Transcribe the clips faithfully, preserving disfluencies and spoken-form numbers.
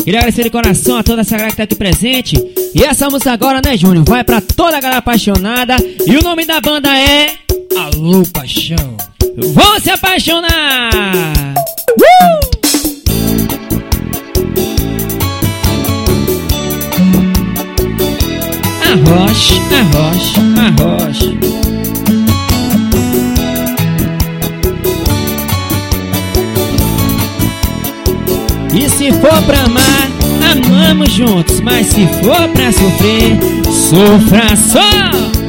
Queria agradecer de coração a toda essa galera que tá aqui presente. E essa música agora, né, Júnior? Vai pra toda a galera apaixonada. E o nome da banda é Alô Paixão. Vão se apaixonar! Uh! Arrocha, arrocha, arrocha. E se for pra amar, amamos juntos. Mas se for pra sofrer, sofra só.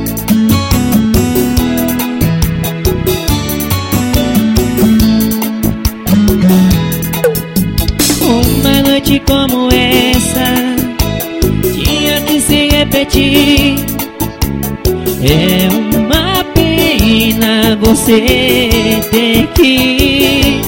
Uma noite como essa tinha que se repetir. É uma pena você ter que ir.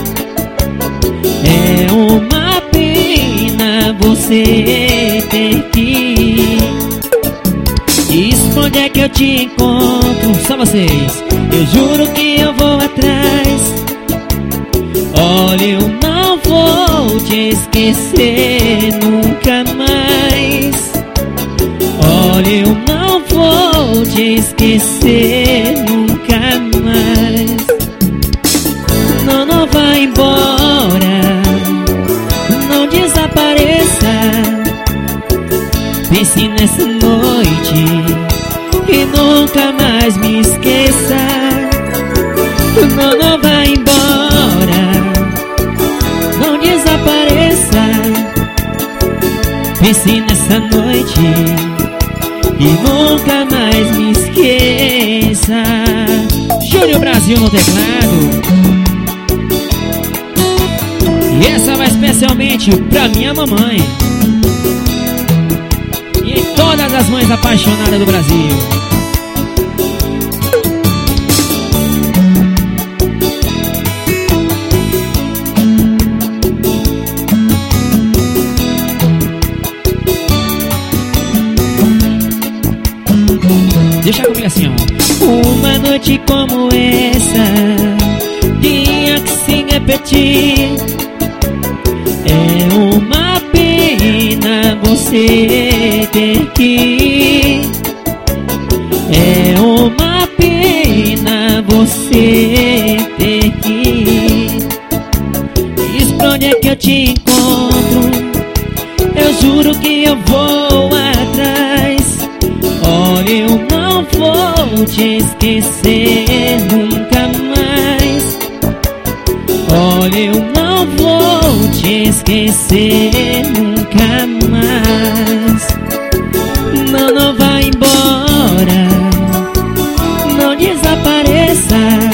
É uma pena você ter que ir. Diz onde é que eu te encontro, só vocês. Eu juro que eu vou atrás. Olha, eu não vou te esquecer nunca mais. Olha, eu não vou te esquecer nunca mais. Não, não vai embora, não desapareça. Pense nessa noite e nunca mais me esqueça. Não, não vai embora, não desapareça. Pense nessa noite e nunca mais me esqueça. Júnior Brasil no teclado. E essa vai especialmente pra minha mamãe e todas as mães apaixonadas do Brasil. Deixa comigo assim, ó. Uma noite como essa tinha que se repetir. É uma pena você ter que ir. É uma pena você ter que ir. Diz pra onde é que eu te encontro. Eu juro que eu vou atrás. Olha, eu não vou te esquecer nunca mais. Olha, eu não vou te esquecer nunca mais. Não, não vai embora, não desapareça.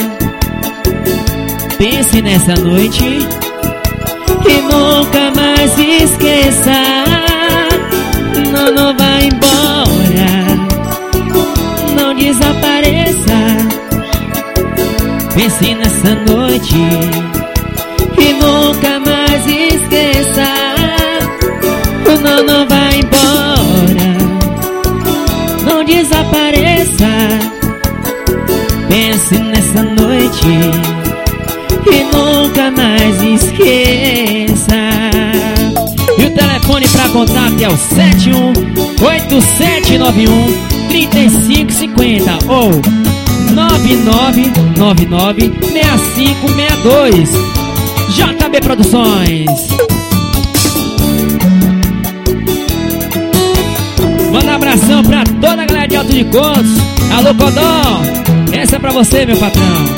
Pense nessa noite e nunca mais esqueça. Não, não vai embora, não desapareça. Pense nessa noite e nunca mais esqueça. Não, não vai embora, não desapareça. Pense nessa noite e nunca mais esqueça. E o telefone para contato é o sete um oito sete nove um três cinco cinco zero ou nove nove nove nove seis cinco seis dois. J B Produções. Manda um abração pra toda a galera de Alto de Contos. Alô, Codó, essa é pra você, meu patrão.